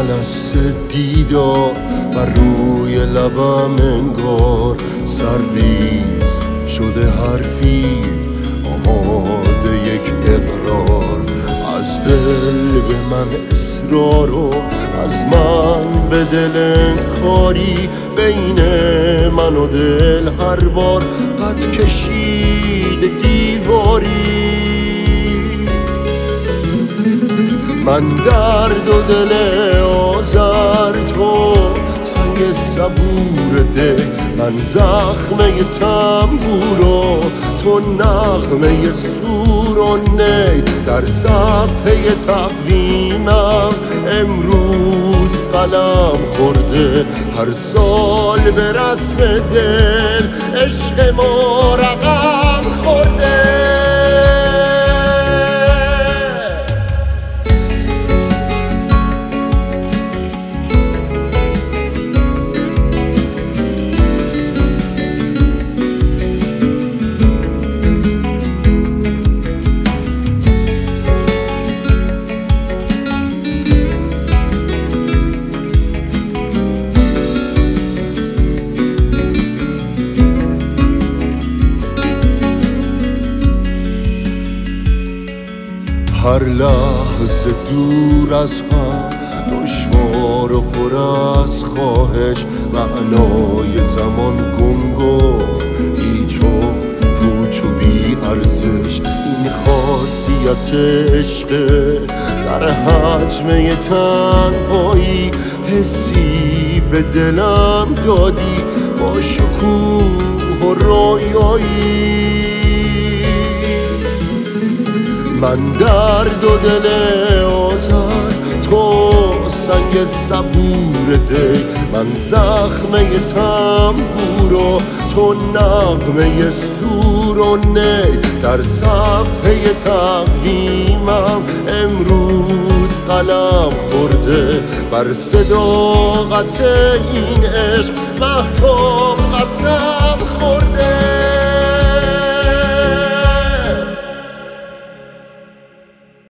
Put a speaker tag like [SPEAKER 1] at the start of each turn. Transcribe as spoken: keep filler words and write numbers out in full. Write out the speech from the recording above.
[SPEAKER 1] جلس دیدار و روی لبم انگار سرریز شده حرفی آماده یک اقرار. از دل به من اصرار و از من به دل انکاری، بین من و دل هر بار قد کشید دیواری. من درد و دل آزر، تو سنگ صبور ده، من زخمه تنبور و تو نغمه سور و نی. در صفحه تقویمم امروز قلم خورده، هر سال به رسم دل عشق ما رقم خورده. هر لحظه دور از هم دشوار و پر از خواهش، معنای زمان گنگ و هیچ و پوچ و بی ارزش. این خاصیت عشقه در حجمه تنهایی، حسی به دلم دادی با شکوه و رویایی. من درد و دل آزر، تو سنگ صبور ده، من زخمه تنبور و تو نغمه سور و نی. در صفحه تقویمم امروز قلم خورده، بر صداقت این عشق مهتاب قسم